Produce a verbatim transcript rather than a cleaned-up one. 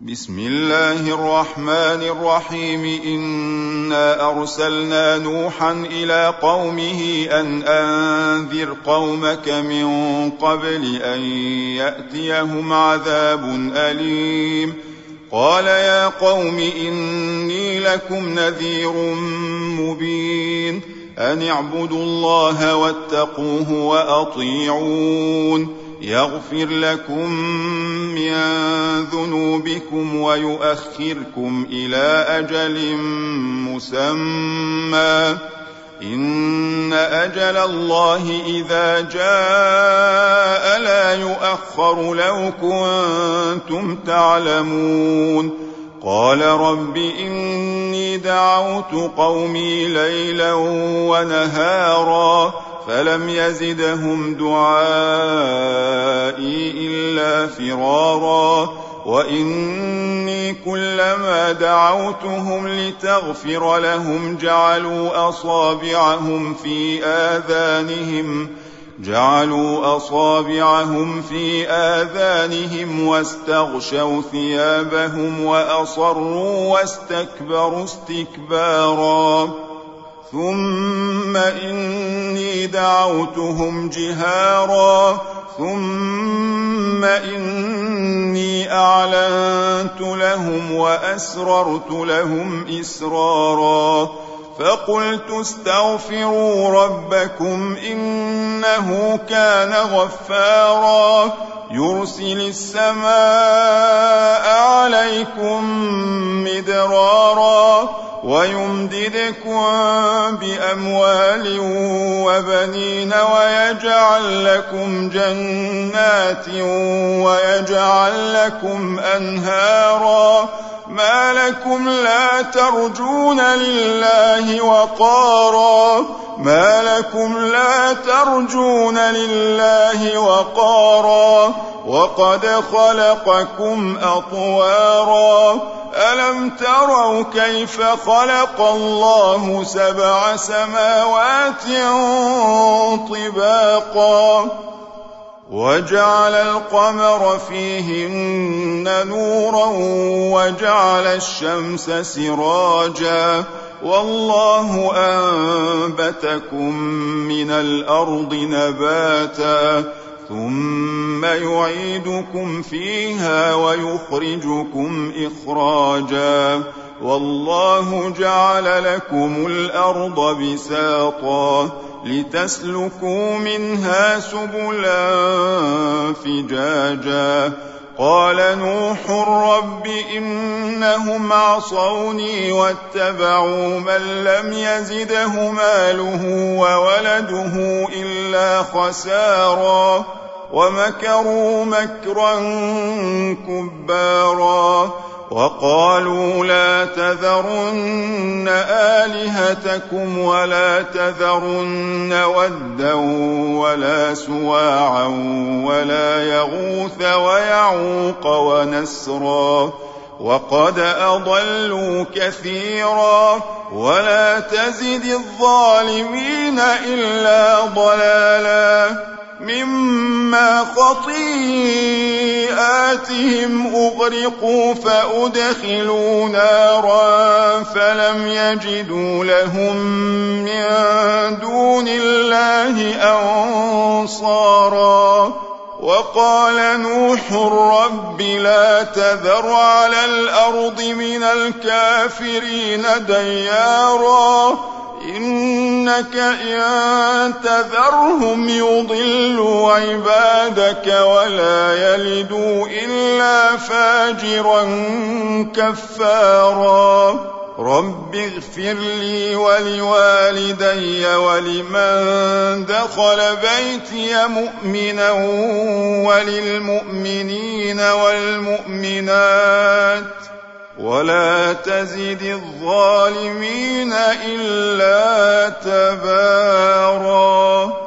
بسم الله الرحمن الرحيم إنا أرسلنا نوحا إلى قومه أن أنذر قومك من قبل أن يأتيهم عذاب أليم قال يا قوم إني لكم نذير مبين أن اعبدوا الله واتقوه وأطيعون يغفر لكم من ذنوبكم ويؤخركم إلى أجل مسمى إن أجل الله إذا جاء لا يؤخر لو كنتم تعلمون قال رب إني دعوت قومي ليلا ونهارا فلم يزدهم دعائي إلا فرارا وإني كلما دعوتهم لتغفر لهم جعلوا أصابعهم في آذانهم جعلوا أصابعهم في آذانهم واستغشوا ثيابهم وأصروا واستكبروا استكبارا ثم إني دعوتهم جهارا ثم إني أعلنت لهم وأسررت لهم إسرارا فقلت استغفروا ربكم إنه كان غفارا يرسل السماء عليكم مدرارا ويمددكم بأموال وبنين ويجعل لكم جنات ويجعل لكم أنهارا ما لكم لا ترجون لله وقارا ما لكم لا ترجون لله وقارا وقد خلقكم أطوارا ألم تروا كيف خلق الله سبع سماوات طباقا وجعل القمر فيهن نورا وجعل الشمس سراجا والله أنبتكم من الأرض نباتا ثم يعيدكم فيها ويخرجكم إخراجا والله جعل لكم الأرض بساطا لتسلكوا منها سبلا فجاجا قال نوح رب إنهم عصوني واتبعوا من لم يزده ماله وولده إلا خسارا ومكروا مكرا كبارا وقالوا لا تذرن آلهتكم ولا تذرن ودا ولا سواعا ولا يغوث ويعوق ونسرا وقد أضلوا كثيرا ولا تزد الظالمين إلا ضلالا مما خطيئاتهم أغرقوا فأدخلوا نارا فلم يجدوا لهم من دون الله أنصارا وقال نوح رب لا تذر على الأرض من الكافرين ديارا إنك إن تذرهم يضلوا عبادك ولا يلدوا إلا فاجرا كفارا رب اغفر لي ولوالدي ولمن دخل بيتي مؤمنا وللمؤمنين والمؤمنات ولا تزد الظالمين إلا تبارا.